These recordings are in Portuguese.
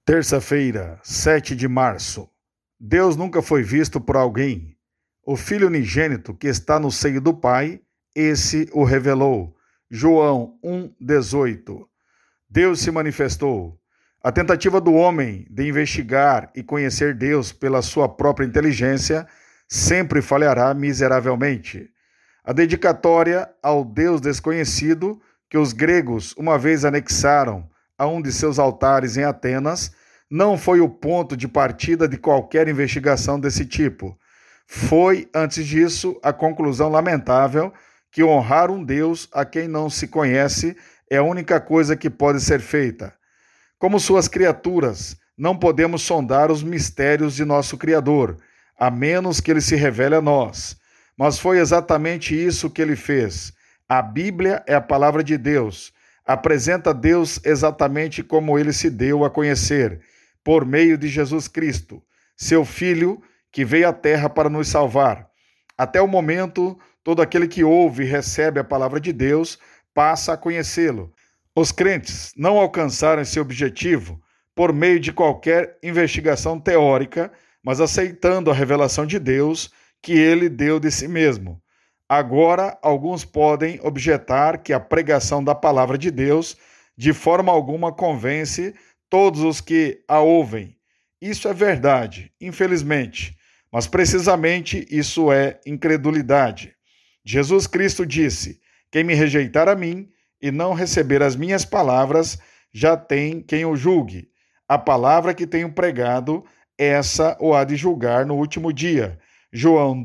Terça-feira, 7 de março. Deus nunca foi visto por alguém. O Filho unigênito que está no seio do Pai, esse o revelou. João 1,18. Deus se manifestou. A tentativa do homem de investigar e conhecer Deus pela sua própria inteligência sempre falhará miseravelmente. A dedicatória ao Deus desconhecido que os gregos uma vez anexaram a um de seus altares em Atenas não foi o ponto de partida de qualquer investigação desse tipo. Foi, antes disso, a conclusão lamentável que honrar um Deus a quem não se conhece é a única coisa que pode ser feita. Como suas criaturas, não podemos sondar os mistérios de nosso Criador, a menos que ele se revele a nós. Mas foi exatamente isso que ele fez. A Bíblia é a palavra de Deus. Apresenta Deus exatamente como ele se deu a conhecer, por meio de Jesus Cristo, seu Filho, que veio à Terra para nos salvar. Até o momento, todo aquele que ouve e recebe a palavra de Deus passa a conhecê-lo. Os crentes não alcançaram esse objetivo por meio de qualquer investigação teórica, mas aceitando a revelação de Deus que ele deu de si mesmo. Agora, alguns podem objetar que a pregação da palavra de Deus de forma alguma convence todos os que a ouvem. Isso é verdade, infelizmente, mas precisamente isso é incredulidade. Jesus Cristo disse: quem me rejeitar a mim e não receber as minhas palavras, já tem quem o julgue. A palavra que tenho pregado, essa o há de julgar no último dia. João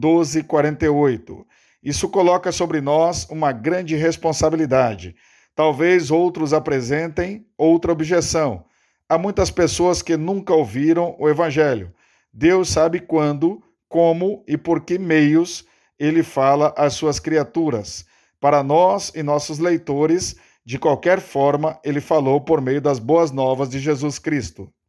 12:48. Isso coloca sobre nós uma grande responsabilidade. Talvez outros apresentem outra objeção. Há muitas pessoas que nunca ouviram o Evangelho. Deus sabe quando, como e por que meios ele fala às suas criaturas. Para nós e nossos leitores, de qualquer forma, ele falou por meio das boas novas de Jesus Cristo.